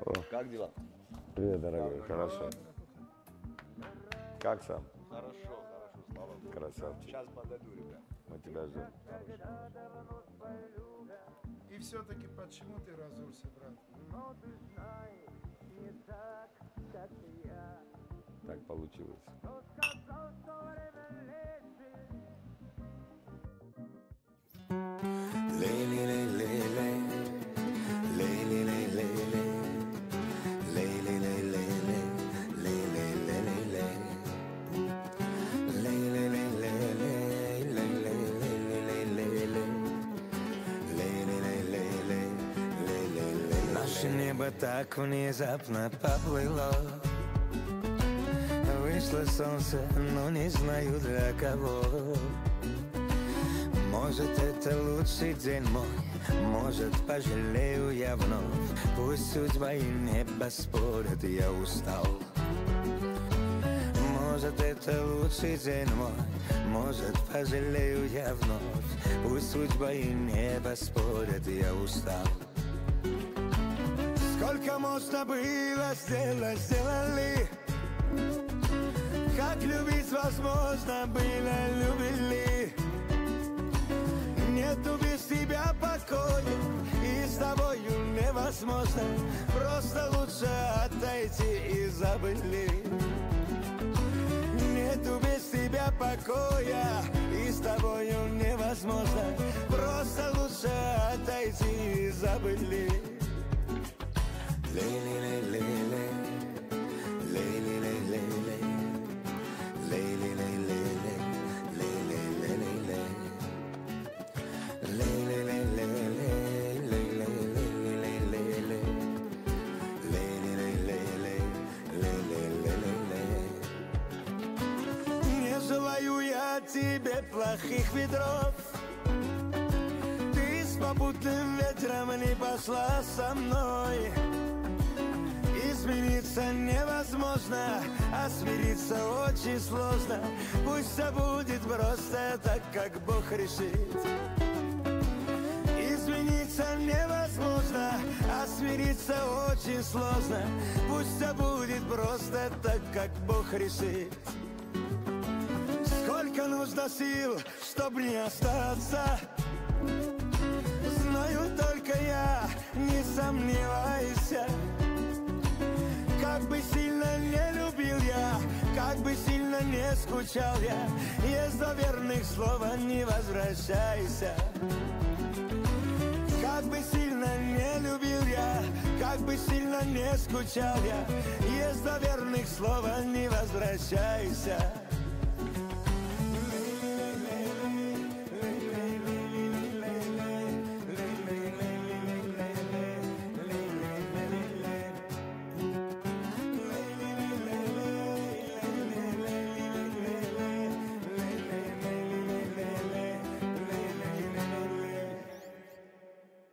О, Как дела? привет, дорогой, хорошо. Как сам? Хорошо, слава Богу. Красавчик. Сейчас подойду, ребят. Мы тебя ждем. И все-таки почему ты разулся, брат? Так получилось. Наше небо так внезапно поплыло. Вышло солнце, но не знаю для кого. Может, это лучший день мой, может, пожалею я вновь. Пусть судьба и небо спорят, я устал. Может, это лучший день мой, может, пожалею я вновь. Пусть судьба и небо спорят, я устал. Сколько можно было сделать, сделали. Как любить возможно было, любили. Нету без тебя покоя, и с тобою невозможно. Просто лучше отойти и забыли. Нету без тебя покоя, и с тобою невозможно. Просто лучше отойти и забыли. Лей-лей-лей-лей-лей, лей-лей-лей-лей-лей, лей-лей-лей-лей-лей, лей-лей-лей-лей-лей, лей-лей-лей-лей-лей, лей-лей-лей-лей-лей, лей-лей-лей-лей-лей. Не желаю я тебе плохих ветров. Ты с попутным ветром не пошла со мной. Измениться невозможно, а смириться очень сложно. Пусть все будет просто так, как Бог решит. Измениться невозможно, а смириться очень сложно. Пусть все будет просто так, как Бог решит. Сколько нужно сил, чтобы не остаться, знаю только я, не сомневайся. Как бы сильно не любил я, как бы сильно не скучал я, есть два верных слова: не возвращайся. Как бы сильно не любил я, как бы сильно не скучал я, есть два верных слова: не возвращайся.